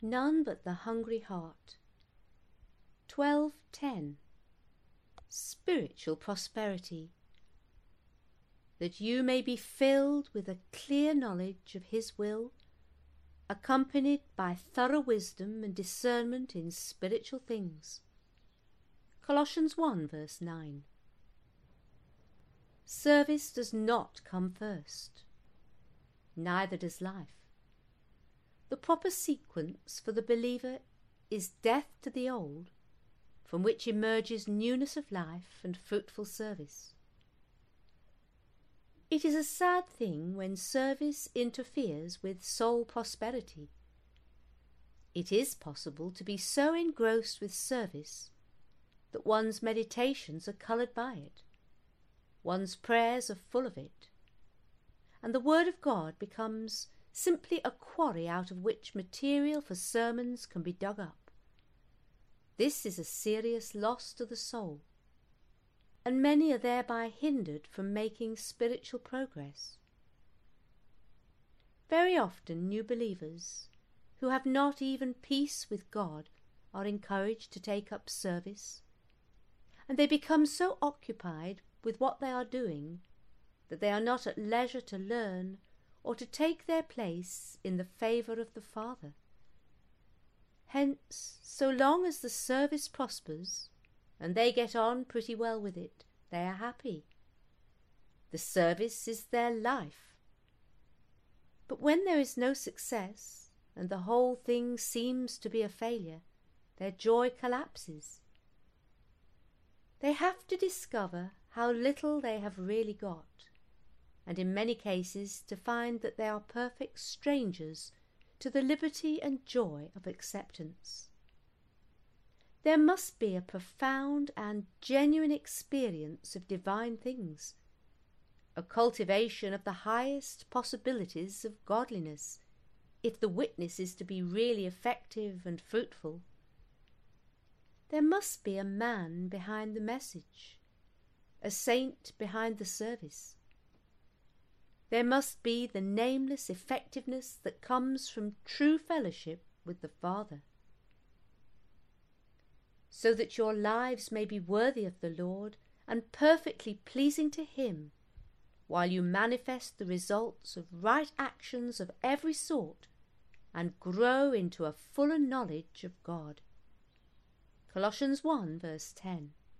None but the hungry heart. 12:10. Spiritual prosperity. That you may be filled with a clear knowledge of His will, accompanied by thorough wisdom and discernment in spiritual things. Colossians 1 verse 9. Service does not come first. Neither does life. The proper sequence for the believer is death to the old, from which emerges newness of life and fruitful service. It is a sad thing when service interferes with soul prosperity. It is possible to be so engrossed with service that one's meditations are coloured by it, one's prayers are full of it, and the Word of God becomes simply a quarry out of which material for sermons can be dug up. This is a serious loss to the soul, and many are thereby hindered from making spiritual progress. Very often new believers, who have not even peace with God, are encouraged to take up service, and they become so occupied with what they are doing that they are not at leisure to learn or to take their place in the favour of the Father. Hence, so long as the service prospers, and they get on pretty well with it, they are happy. The service is their life. But when there is no success, and the whole thing seems to be a failure, their joy collapses. They have to discover how little they have really got, and in many cases to find that they are perfect strangers to the liberty and joy of acceptance. There must be a profound and genuine experience of divine things, a cultivation of the highest possibilities of godliness, if the witness is to be really effective and fruitful. There must be a man behind the message, a saint behind the service. There must be the nameless effectiveness that comes from true fellowship with the Father, so that your lives may be worthy of the Lord and perfectly pleasing to Him, while you manifest the results of right actions of every sort and grow into a fuller knowledge of God. Colossians 1 verse 10.